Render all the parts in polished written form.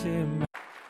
him.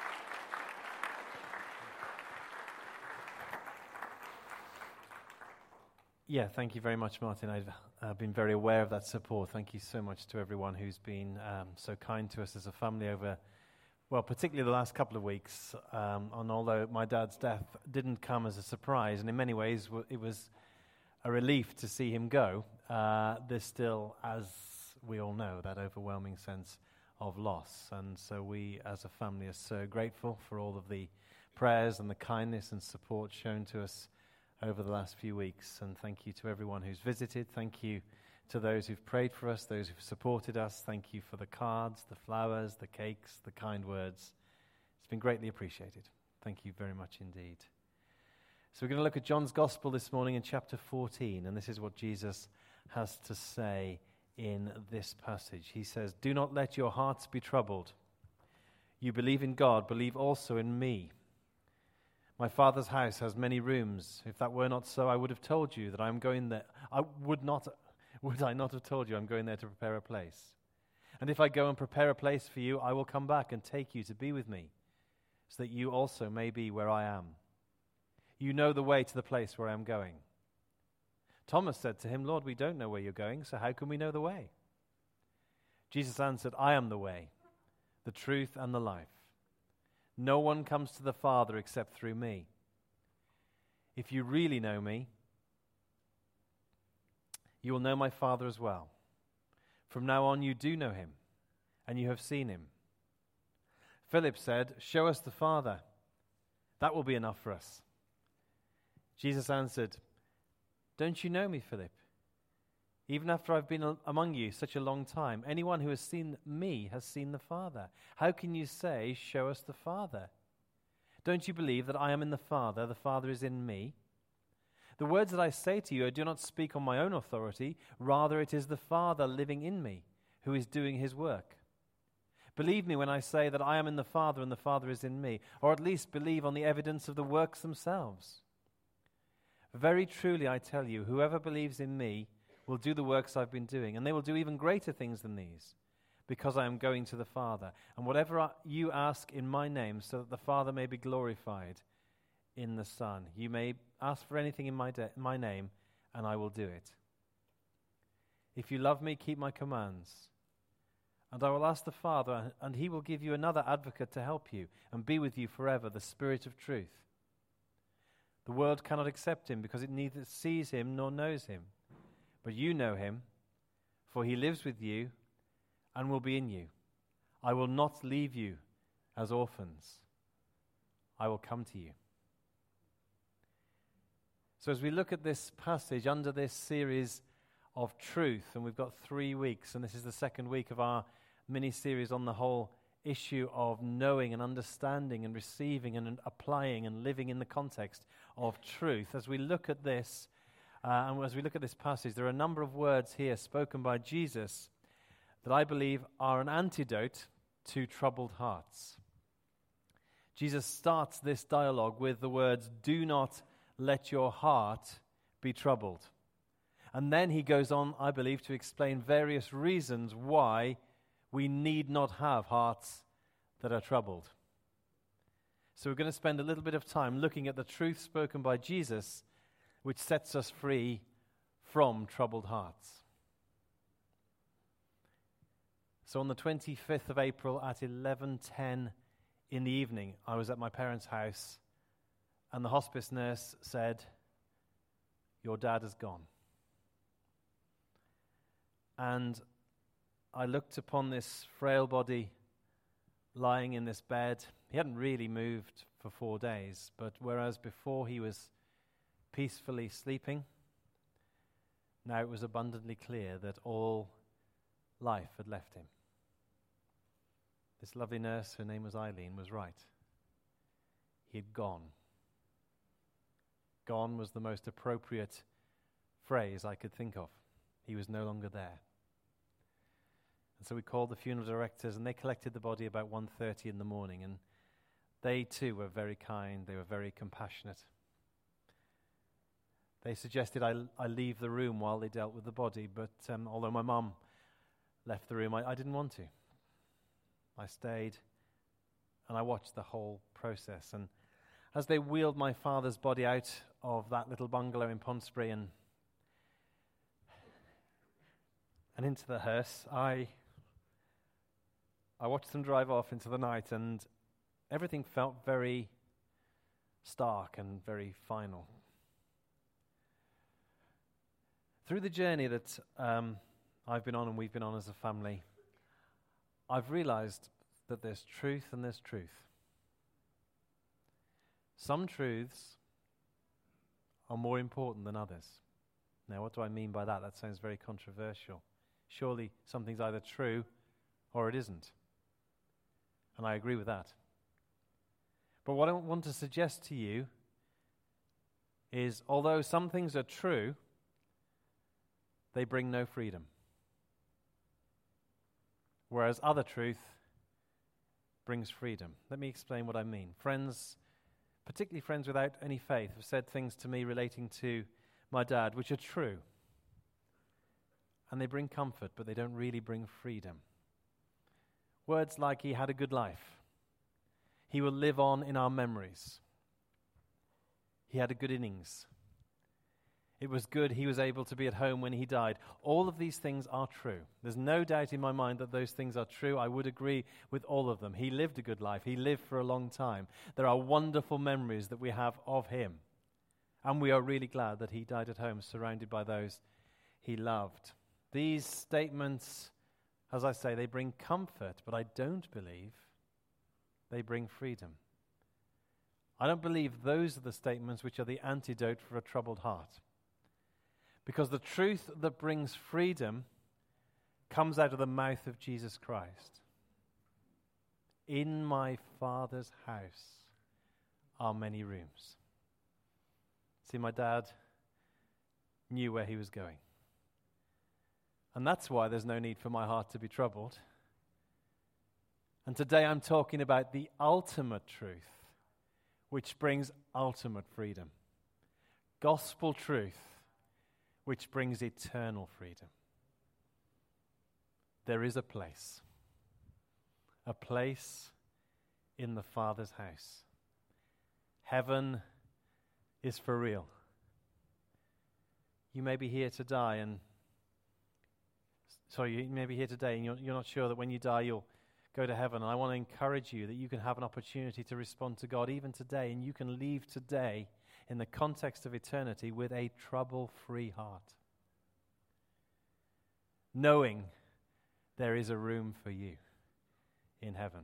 Yeah, thank you very much, Martin. I've been very aware of that support. Thank you so much to everyone who's been so kind to us as a family over, well, particularly the last couple of weeks. And although my dad's death didn't come as a surprise, and in many ways it was a relief to see him go, there's still, as we all know, that overwhelming sense of loss. And so we, as a family, are so grateful for all of the prayers and the kindness and support shown to us over the last few weeks. And thank you to everyone who's visited. Thank you to those who've prayed for us, those who've supported us. Thank you for the cards, the flowers, the cakes, the kind words. It's been greatly appreciated. Thank you very much indeed. So we're going to look at John's Gospel this morning in chapter 14, and this is what Jesus has to say in this passage. He says, "Do not let your hearts be troubled. You believe in God, believe also in me. My Father's house has many rooms. If that were not so, I would have told you that I am going there. Would I not have told you I'm going there to prepare a place? And if I go and prepare a place for you, I will come back and take you to be with me, so that you also may be where I am. You know the way to the place where I am going." Thomas said to him, "Lord, we don't know where you're going, so how can we know the way?" Jesus answered, "I am the way, the truth, and the life. No one comes to the Father except through me. If you really know me, you will know my Father as well. From now on you do know him, and you have seen him." Philip said, "Show us the Father. That will be enough for us." Jesus answered, "Don't you know me, Philip? Even after I've been among you such a long time, anyone who has seen me has seen the Father. How can you say, 'Show us the Father'? Don't you believe that I am in the Father is in me? The words that I say to you I do not speak on my own authority. Rather, it is the Father living in me who is doing his work. Believe me when I say that I am in the Father and the Father is in me, or at least believe on the evidence of the works themselves. Very truly I tell you, whoever believes in me will do the works I've been doing, and they will do even greater things than these, because I am going to the Father. And whatever you ask in my name, so that the Father may be glorified in the Son. You may ask for anything in my name, and I will do it. If you love me, keep my commands. And I will ask the Father, and he will give you another advocate to help you and be with you forever, the Spirit of truth. The world cannot accept him because it neither sees him nor knows him. But you know him, for he lives with you and will be in you. I will not leave you as orphans. I will come to you." So as we look at this passage under this series of truth, and we've got 3 weeks, and this is the second week of our mini-series on the whole issue of knowing and understanding and receiving and applying and living in the context of truth. As we look at this, and as we look at this passage, there are a number of words here spoken by Jesus that I believe are an antidote to troubled hearts. Jesus starts this dialogue with the words, "Do not let your heart be troubled." And then he goes on, I believe, to explain various reasons why we need not have hearts that are troubled. So we're going to spend a little bit of time looking at the truth spoken by Jesus, which sets us free from troubled hearts. So on the 25th of April at 11:10 in the evening, I was at my parents' house, and the hospice nurse said, "Your dad has gone." And I looked upon this frail body lying in this bed. He hadn't really moved for 4 days, but whereas before he was peacefully sleeping, now it was abundantly clear that all life had left him. This lovely nurse, her name was Eileen, was right. He had gone. Gone was the most appropriate phrase I could think of. He was no longer there. And so we called the funeral directors, and they collected the body about 1:30 in the morning, and they too were very kind, they were very compassionate. They suggested I leave the room while they dealt with the body, but although my mum left the room, I didn't want to. I stayed And I watched the whole process. And as they wheeled my father's body out of that little bungalow in Pontesbury and into the hearse, I watched them drive off into the night, and everything felt very stark and very final. Through the journey that I've been on and we've been on as a family, I've realized that there's truth and there's truth. Some truths are more important than others. Now, what do I mean by that? That sounds very controversial. Surely something's either true or it isn't. And I agree with that. But what I want to suggest to you is, although some things are true, they bring no freedom. Whereas other truth brings freedom. Let me explain what I mean. Friends, particularly friends without any faith, have said things to me relating to my dad which are true. And they bring comfort, but they don't really bring freedom. Words like, he had a good life. He will live on in our memories. He had a good innings. It was good he was able to be at home when he died. All of these things are true. There's no doubt in my mind that those things are true. I would agree with all of them. He lived a good life. He lived for a long time. There are wonderful memories that we have of him. And we are really glad that he died at home, surrounded by those he loved. These statements, as I say, they bring comfort, but I don't believe they bring freedom. I don't believe those are the statements which are the antidote for a troubled heart. Because the truth that brings freedom comes out of the mouth of Jesus Christ. In my Father's house are many rooms. See, my dad knew where he was going. And that's why there's no need for my heart to be troubled. And today I'm talking about the ultimate truth, which brings ultimate freedom. Gospel truth, which brings eternal freedom. There is a place in the Father's house. Heaven is for real. You may be here to die and you may be here today and you're not sure that when you die you'll go to heaven. And I want to encourage you that you can have an opportunity to respond to God even today, and you can leave today in the context of eternity with a trouble-free heart, knowing there is a room for you in heaven.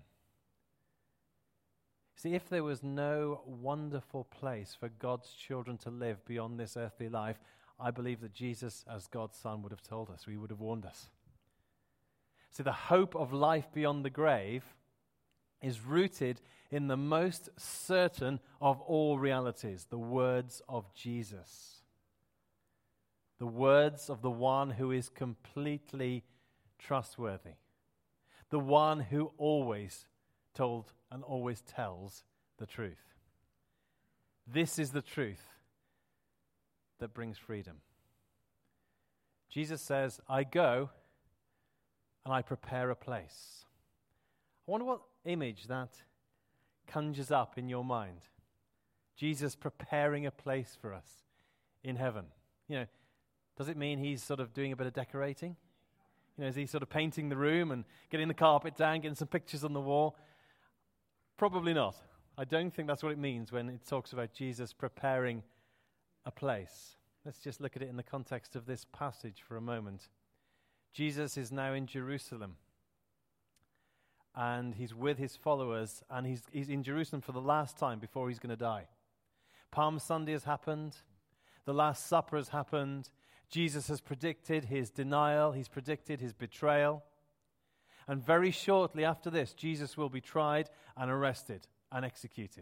See, if there was no wonderful place for God's children to live beyond this earthly life, I believe that Jesus, as God's Son, would have told us. He would have warned us. See, the hope of life beyond the grave is rooted in the most certain of all realities, the words of Jesus. The words of the one who is completely trustworthy. The one who always told and always tells the truth. This is the truth that brings freedom. Jesus says, I go and I prepare a place. I wonder what image that conjures up in your mind. Jesus preparing a place for us in heaven. Does it mean he's sort of doing a bit of decorating? Is he sort of painting the room and getting the carpet down, getting some pictures on the wall? Probably not. I don't think that's what it means when it talks about Jesus preparing a place. Let's just look at it in the context of this passage for a moment. Jesus is now in Jerusalem, and he's with his followers, and he's in Jerusalem for the last time before he's going to die. Palm Sunday has happened. The Last Supper has happened. Jesus has predicted his denial. He's predicted his betrayal. And very shortly after this, Jesus will be tried and arrested and executed.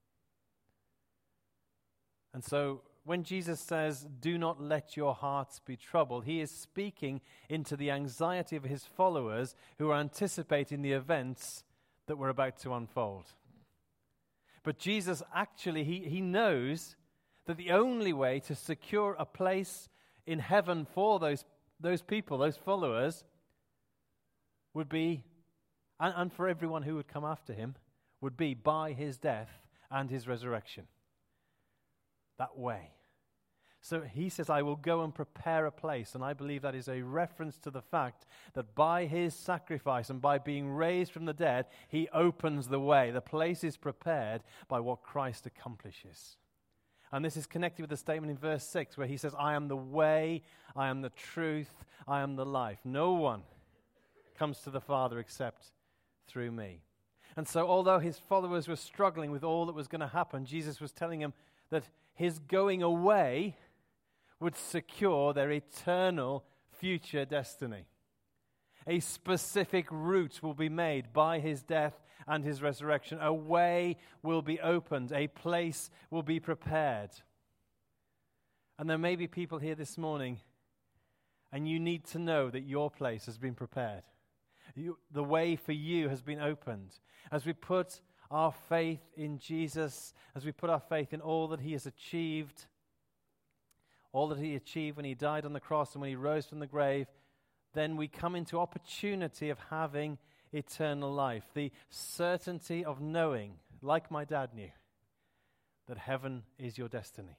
And so when Jesus says, do not let your hearts be troubled, he is speaking into the anxiety of his followers who are anticipating the events that were about to unfold. But Jesus actually, he knows that the only way to secure a place in heaven for those people, those followers, would be, and for everyone who would come after him, would be by his death and his resurrection. That way. So he says, I will go and prepare a place. And I believe that is a reference to the fact that by his sacrifice and by being raised from the dead, he opens the way. The place is prepared by what Christ accomplishes. And this is connected with the statement in verse 6 where he says, I am the way, I am the truth, I am the life. No one comes to the Father except through me. And so although his followers were struggling with all that was going to happen, Jesus was telling them that his going away would secure their eternal future destiny. A specific route will be made by his death and his resurrection. A way will be opened. A place will be prepared. And there may be people here this morning, and you need to know that your place has been prepared. The way for you has been opened. As we put our faith in Jesus, as we put our faith in all that he has achieved, all that he achieved when he died on the cross and when he rose from the grave, then we come into opportunity of having eternal life. The certainty of knowing, like my dad knew, that heaven is your destiny.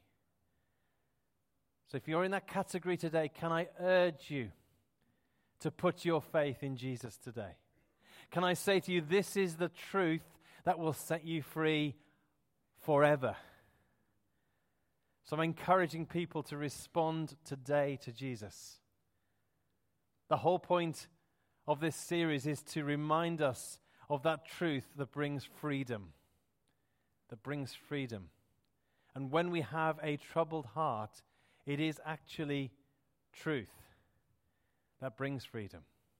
So if you're in that category today, can I urge you to put your faith in Jesus today? Can I say to you, this is the truth that will set you free forever. So I'm encouraging people to respond today to Jesus. The whole point of this series is to remind us of that truth that brings freedom. That brings freedom. And when we have a troubled heart, it is actually truth that brings freedom.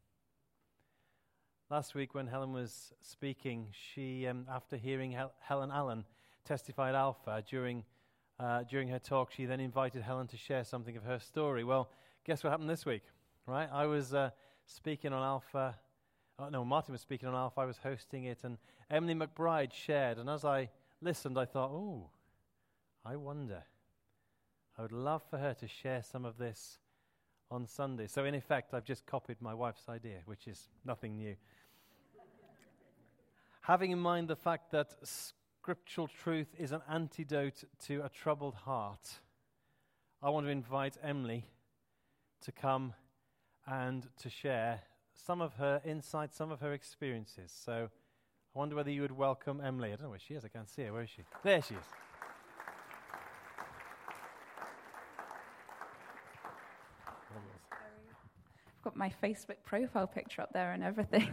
Last week when Helen was speaking, she, after hearing Helen Allen testify at Alpha during her talk, she then invited Helen to share something of her story. Well, guess what happened this week, right? I was speaking on Alpha. Martin was speaking on Alpha. I was hosting it, and Emily McBride shared. And as I listened, I thought, I wonder. I would love for her to share some of this on Sunday. So in effect, I've just copied my wife's idea, which is nothing new. Having in mind the fact that scriptural truth is an antidote to a troubled heart, I want to invite Emily to come and to share some of her insights, some of her experiences. So I wonder whether you would welcome Emily. I don't know where she is. I can't see her. Where is she? There she is. I've got my Facebook profile picture up there and everything.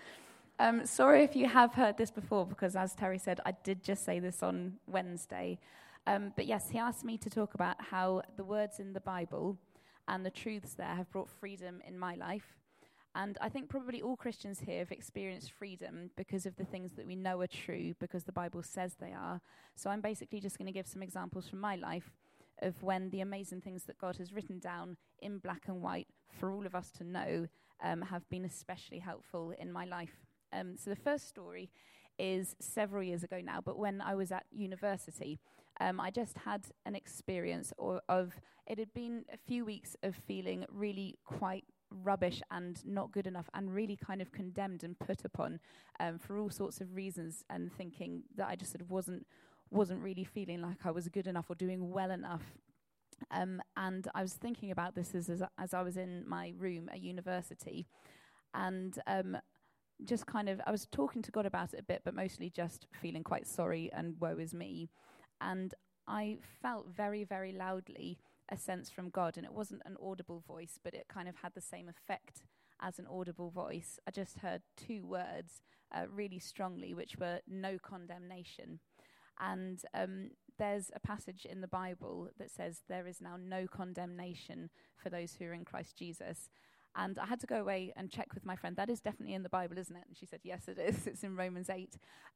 Sorry if you have heard this before, because as Terry said, I did just say this on Wednesday. But yes, he asked me to talk about how the words in the Bible and the truths there have brought freedom in my life. And I think probably all Christians here have experienced freedom because of the things that we know are true, because the Bible says they are. So I'm basically just going to give some examples from my life of when the amazing things that God has written down in black and white for all of us to know have been especially helpful in my life. So the first story is several years ago now, but when I was at university, I just had an experience it had been a few weeks of feeling really quite rubbish and not good enough and really kind of condemned and put upon for all sorts of reasons, and thinking that I just sort of wasn't really feeling like I was good enough or doing well enough. And I was thinking about this as I was in my room at university, and just kind of, I was talking to God about it a bit, but mostly just feeling quite sorry and woe is me. And I felt very, very loudly a sense from God, and it wasn't an audible voice, but it kind of had the same effect as an audible voice. I just heard two words really strongly, which were no condemnation. And there's a passage in the Bible that says there is now no condemnation for those who are in Christ Jesus. And I had to go away and check with my friend, that is definitely in the Bible, isn't it? And she said, yes, it is. It's in Romans 8.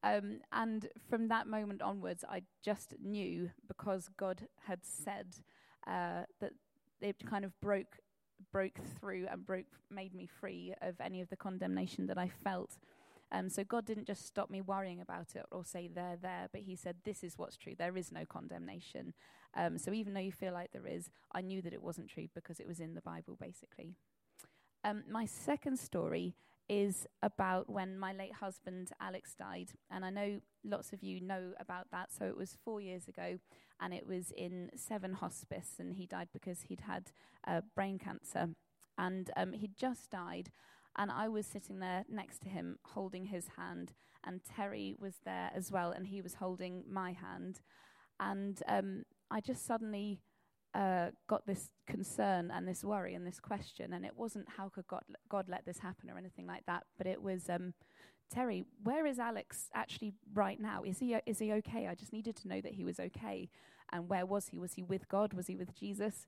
And from that moment onwards, I just knew, because God had said that it kind of broke through and made me free of any of the condemnation that I felt. So God didn't just stop me worrying about it or say they're there, but he said, this is what's true. There is no condemnation. So even though you feel like there is, I knew that it wasn't true because it was in the Bible, basically. My second story is about when my late husband, Alex, died. And I know lots of you know about that. So it was 4 years ago, and it was in Severn Hospice, and he died because he'd had brain cancer. And he'd just died, and I was sitting there next to him holding his hand, and Terry was there as well, and he was holding my hand. And I just suddenly got this concern and this worry and this question, and it wasn't how could God let this happen or anything like that, but it was, Terry, where is Alex actually right now? Is he okay? I just needed to know that he was okay. And where was he? Was he with God? Was he with Jesus?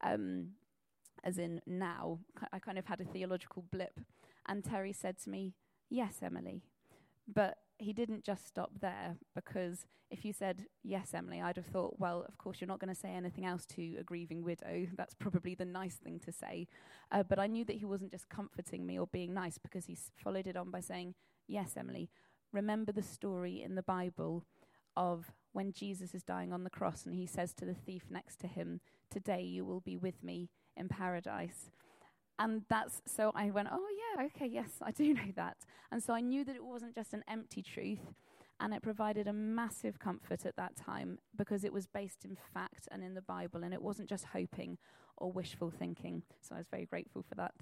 As in now. I kind of had a theological blip. And Terry said to me, yes, Emily. But he didn't just stop there, because if you said, yes, Emily, I'd have thought, well, of course, you're not going to say anything else to a grieving widow. That's probably the nice thing to say. But I knew that he wasn't just comforting me or being nice, because he followed it on by saying, yes, Emily, remember the story in the Bible of when Jesus is dying on the cross and he says to the thief next to him, today you will be with me in paradise. And so I went, oh yeah, okay, yes, I do know that. And so I knew that it wasn't just an empty truth, and it provided a massive comfort at that time, because it was based in fact and in the Bible, and it wasn't just hoping or wishful thinking. So I was very grateful for that.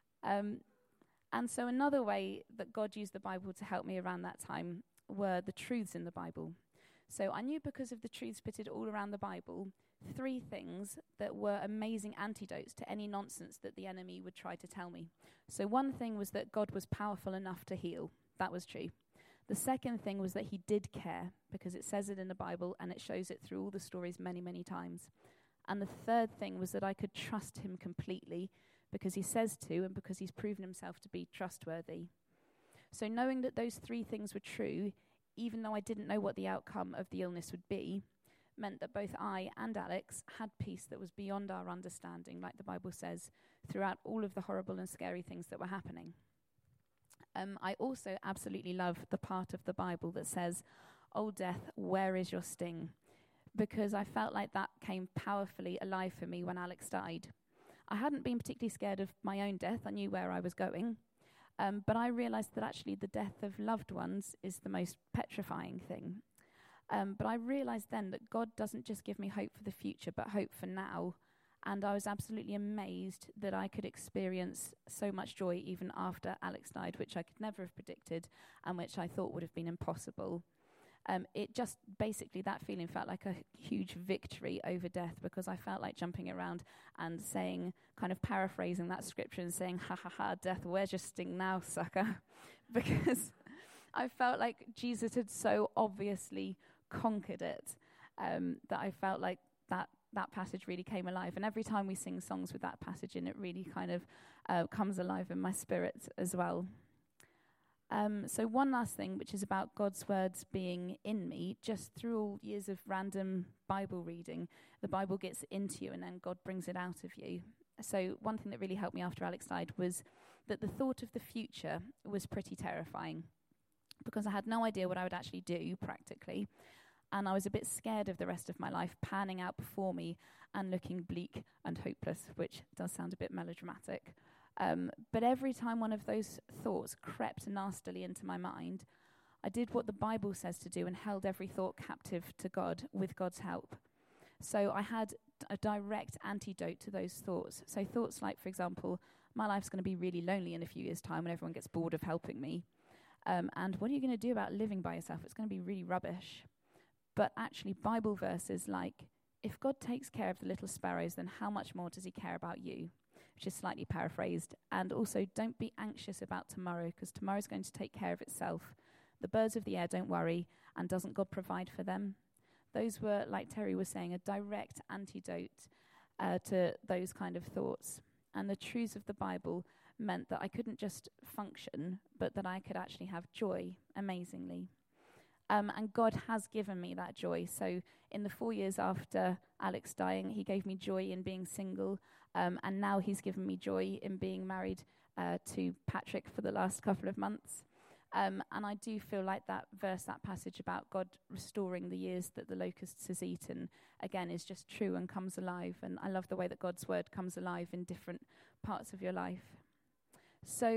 And so another way that God used the Bible to help me around that time were the truths in the Bible. So I knew, because of the truths pitted all around the Bible, 3 things that were amazing antidotes to any nonsense that the enemy would try to tell me. So one thing was that God was powerful enough to heal. That was true. The second thing was that he did care, because it says it in the Bible and it shows it through all the stories many, many times. And the third thing was that I could trust him completely, because he says to, and because he's proven himself to be trustworthy. So knowing that those 3 things were true, even though I didn't know what the outcome of the illness would be, meant that both I and Alex had peace that was beyond our understanding, like the Bible says, throughout all of the horrible and scary things that were happening. I also absolutely love the part of the Bible that says, "O death, where is your sting?" Because I felt like that came powerfully alive for me when Alex died. I hadn't been particularly scared of my own death. I knew where I was going. But I realized that actually the death of loved ones is the most petrifying thing. But I realized then that God doesn't just give me hope for the future, but hope for now. And I was absolutely amazed that I could experience so much joy even after Alex died, which I could never have predicted and which I thought would have been impossible. It just basically, that feeling felt like a huge victory over death, because I felt like jumping around and saying, kind of paraphrasing that scripture and saying, ha ha ha, death, where's your sting now, sucker? Because I felt like Jesus had so obviously conquered it, that I felt like that passage really came alive. And every time we sing songs with that passage in, it really kind of comes alive in my spirit as well. So one last thing, which is about God's words being in me. Just through all years of random Bible reading, the Bible gets into you and then God brings it out of you. So one thing that really helped me after Alex died was that the thought of the future was pretty terrifying, because I had no idea what I would actually do practically. And I was a bit scared of the rest of my life panning out before me and looking bleak and hopeless, which does sound a bit melodramatic. But every time one of those thoughts crept nastily into my mind, I did what the Bible says to do and held every thought captive to God with God's help. So I had a direct antidote to those thoughts. So thoughts like, for example, my life's going to be really lonely in a few years' time when everyone gets bored of helping me. And what are you going to do about living by yourself? It's going to be really rubbish. But actually, Bible verses like, if God takes care of the little sparrows, then how much more does he care about you? Which is slightly paraphrased. And also, don't be anxious about tomorrow, because tomorrow's going to take care of itself. The birds of the air don't worry, and doesn't God provide for them? Those were, like Terry was saying, a direct antidote to those kind of thoughts. And the truths of the Bible meant that I couldn't just function, but that I could actually have joy, amazingly. And God has given me that joy. So in the 4 years after Alex dying, he gave me joy in being single. And now he's given me joy in being married to Patrick for the last couple of months. And I do feel like that verse, that passage about God restoring the years that the locusts has eaten, again, is just true and comes alive. And I love the way that God's word comes alive in different parts of your life. So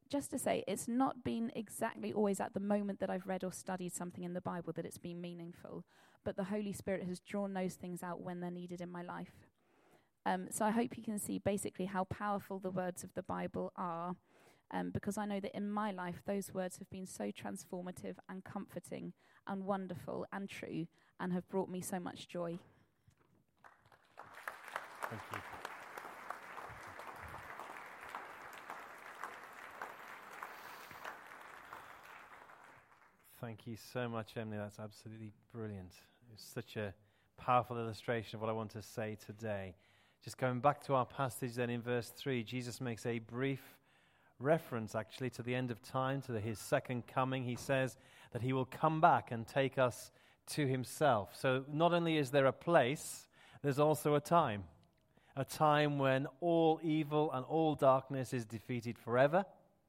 just to say, it's not been exactly always at the moment that I've read or studied something in the Bible that it's been meaningful, but the Holy Spirit has drawn those things out when they're needed in my life. So I hope you can see basically how powerful the words of the Bible are, because I know that in my life those words have been so transformative and comforting and wonderful and true and have brought me so much joy. Thank you. Thank you so much, Emily. That's absolutely brilliant. It's such a powerful illustration of what I want to say today. Just going back to our passage then in verse 3, Jesus makes a brief reference actually to the end of time, to his second coming. He says that he will come back and take us to himself. So not only is there a place, there's also a time when all evil and all darkness is defeated forever,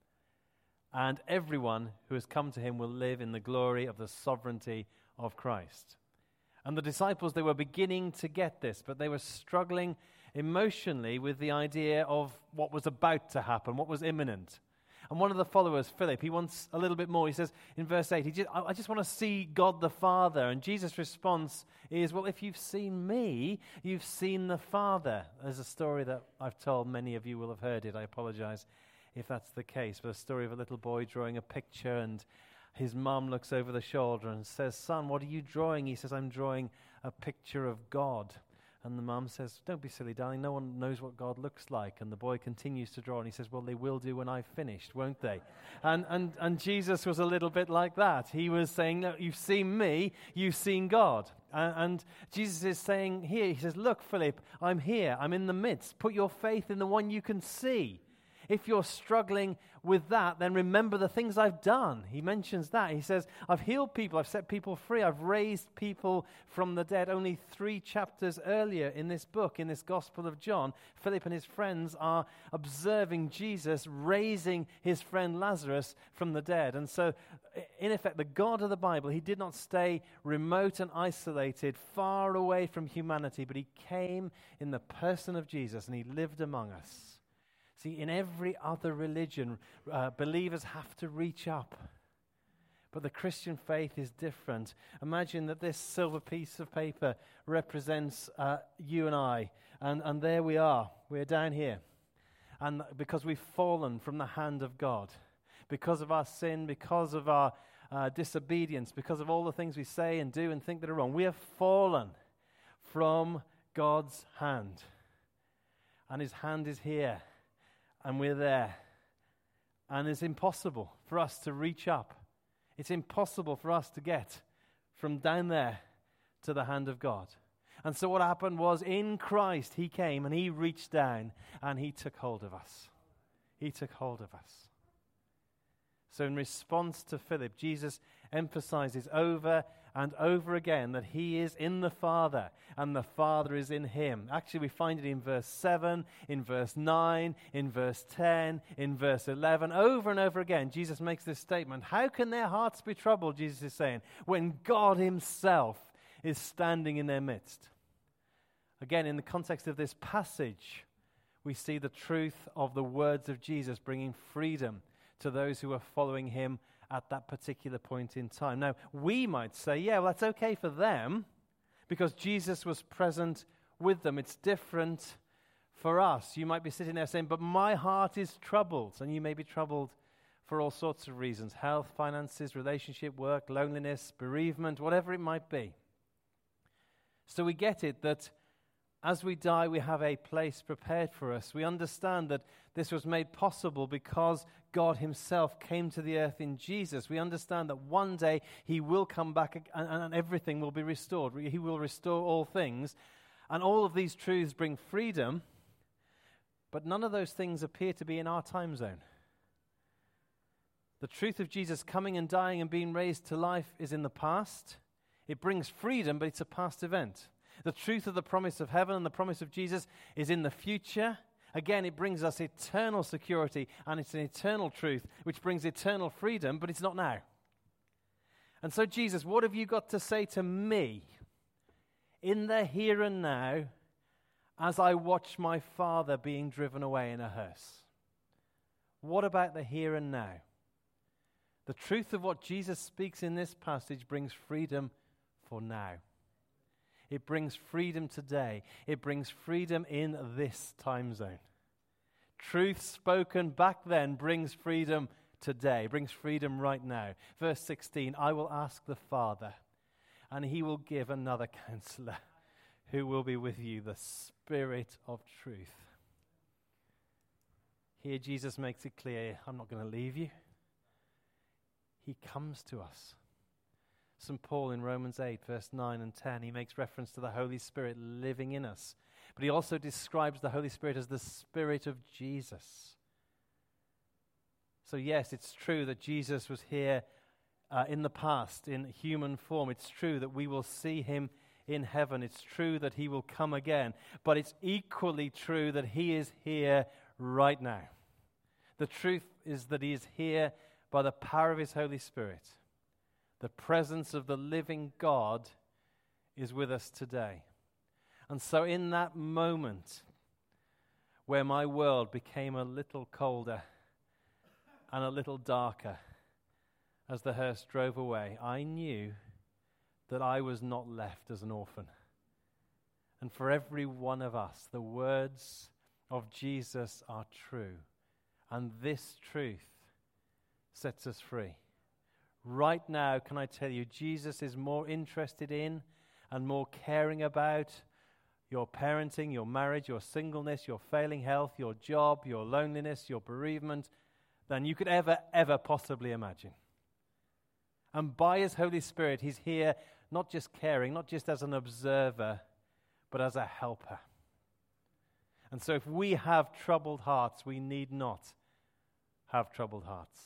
and everyone who has come to him will live in the glory of the sovereignty of Christ. And the disciples, they were beginning to get this, but they were struggling emotionally with the idea of what was about to happen, what was imminent. And one of the followers, Philip, he wants a little bit more. He says in verse 8, I just want to see God the Father. And Jesus' response is, well, if you've seen me, you've seen the Father. There's a story that I've told. Many of you will have heard it. I apologize if that's the case. But a story of a little boy drawing a picture, and his mum looks over the shoulder and says, son, what are you drawing? He says, I'm drawing a picture of God. And the mum says, don't be silly, darling. No one knows what God looks like. And the boy continues to draw, and he says, well, they will do when I've finished, won't they? And Jesus was a little bit like that. He was saying, no, you've seen me, you've seen God. And Jesus is saying here, he says, look, Philip, I'm here. I'm in the midst. Put your faith in the one you can see. If you're struggling with that, then remember the things I've done. He mentions that. He says, I've healed people. I've set people free. I've raised people from the dead. Only 3 chapters earlier in this book, in this Gospel of John, Philip and his friends are observing Jesus raising his friend Lazarus from the dead. And so, in effect, the God of the Bible, he did not stay remote and isolated, far away from humanity, but he came in the person of Jesus and he lived among us. See, in every other religion, believers have to reach up. But the Christian faith is different. Imagine that this silver piece of paper represents you and I. And there we are. We're down here. And because we've fallen from the hand of God, because of our sin, because of our disobedience, because of all the things we say and do and think that are wrong, we have fallen from God's hand. And his hand is here. And we're there. And it's impossible for us to reach up. It's impossible for us to get from down there to the hand of God. And so what happened was, in Christ, he came and he reached down and he took hold of us. He took hold of us. So in response to Philip, Jesus emphasizes over and over again that he is in the Father and the Father is in him. Actually, we find it in verse 7, in verse 9, in verse 10, in verse 11. Over and over again, Jesus makes this statement. How can their hearts be troubled, Jesus is saying, when God himself is standing in their midst? Again, in the context of this passage, we see the truth of the words of Jesus bringing freedom to those who are following him at that particular point in time. Now, we might say, yeah, well, that's okay for them because Jesus was present with them. It's different for us. You might be sitting there saying, but my heart is troubled. And you may be troubled for all sorts of reasons: health, finances, relationship, work, loneliness, bereavement, whatever it might be. So we get it that as we die, we have a place prepared for us. We understand that this was made possible because God himself came to the earth in Jesus. We understand that one day he will come back and everything will be restored. He will restore all things. And all of these truths bring freedom, but none of those things appear to be in our time zone. The truth of Jesus coming and dying and being raised to life is in the past. It brings freedom, but it's a past event. The truth of the promise of heaven and the promise of Jesus is in the future. Again, it brings us eternal security, and it's an eternal truth, which brings eternal freedom, but it's not now. And so, Jesus, what have you got to say to me in the here and now as I watch my Father being driven away in a hearse? What about the here and now? The truth of what Jesus speaks in this passage brings freedom for now. It brings freedom today. It brings freedom in this time zone. Truth spoken back then brings freedom today, brings freedom right now. Verse 16, I will ask the Father, and he will give another counselor who will be with you, the Spirit of truth. Here Jesus makes it clear, I'm not going to leave you. He comes to us. St. Paul in Romans 8, verse 9 and 10, he makes reference to the Holy Spirit living in us. But he also describes the Holy Spirit as the Spirit of Jesus. So yes, it's true that Jesus was here in the past in human form. It's true that we will see him in heaven. It's true that he will come again. But it's equally true that he is here right now. The truth is that he is here by the power of his Holy Spirit. The presence of the living God is with us today. And so in that moment where my world became a little colder and a little darker as the hearse drove away, I knew that I was not left as an orphan. And for every one of us, the words of Jesus are true. And this truth sets us free. Right now, can I tell you, Jesus is more interested in and more caring about your parenting, your marriage, your singleness, your failing health, your job, your loneliness, your bereavement, than you could ever possibly imagine. And by his Holy Spirit, he's here not just caring, not just as an observer, but as a helper. And so if we have troubled hearts, we need not have troubled hearts,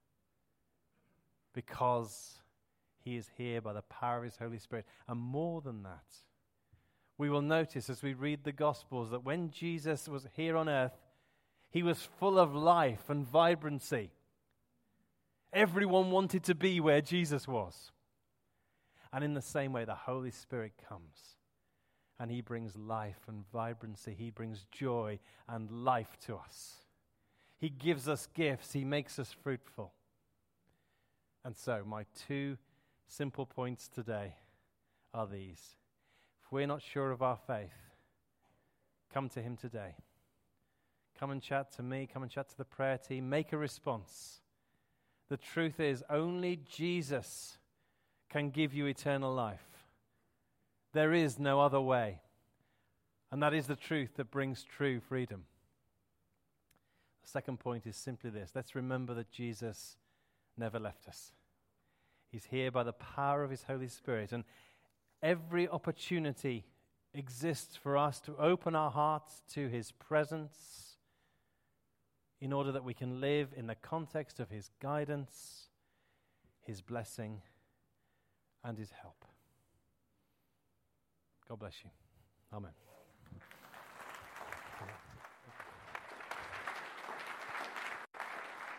because he is here by the power of his Holy Spirit. And more than that, we will notice as we read the Gospels that when Jesus was here on earth, he was full of life and vibrancy. Everyone wanted to be where Jesus was. And in the same way, the Holy Spirit comes and he brings life and vibrancy. He brings joy and life to us. He gives us gifts. He makes us fruitful. And so my two simple points today are these. If we're not sure of our faith, come to him today. Come and chat to me. Come and chat to the prayer team. Make a response. The truth is, only Jesus can give you eternal life. There is no other way. And that is the truth that brings true freedom. The second point is simply this. Let's remember that Jesus never left us. He's here by the power of his Holy Spirit. And every opportunity exists for us to open our hearts to his presence in order that we can live in the context of his guidance, his blessing, and his help. God bless you. Amen.